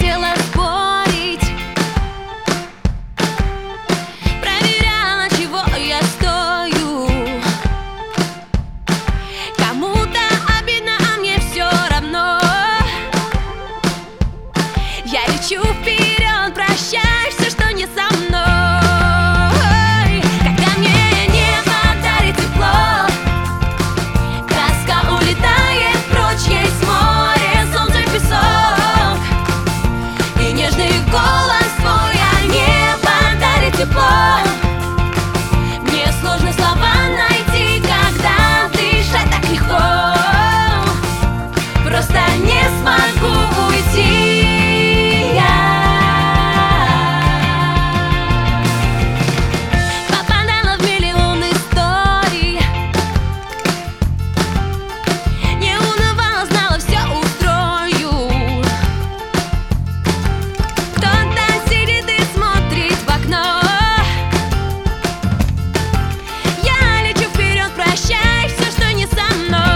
хотела спорить, проверяла, чего я стою. Кому-то обидно, а мне все равно. Я лечу вперед, прощай все, что не со мной. Когда мне небо дарит тепло, краска улетает прочь, есть море, солнце, песок и нежный голос твой, а небо дарит тепло. Мне сложно слова найти, когда дышать так легко. Просто не смогу уйти. Попадала в миллион историй, не унывала, знала, все устрою. Кто-то сидит и смотрит в окно. Я лечу вперед, прощай все, что не со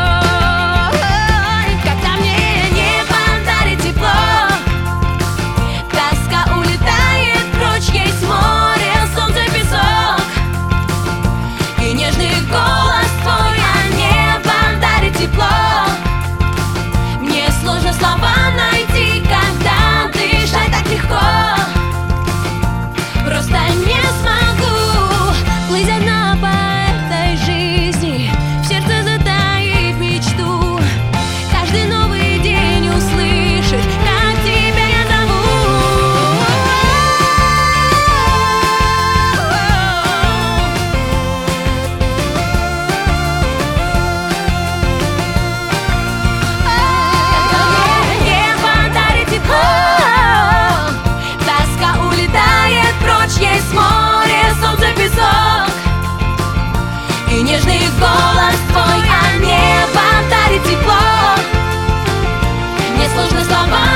мной. Когда мне небо дарит тепло, тоска улетает прочь, есть море, солнце, песок и нежный голос твой, а небо дарит тепло. Мне сложно слова найти, когда дышать так легко. Просто не смогу плыть одна по этой жизни, в сердце затаив мечту. Каждый новый день услышать, как тебя я зову. Когда мне небо дарит тепло, тоска улетает прочь, есть море, солнце, песок и нежный голос твой, а небо дарит тепло. Мне сложно слова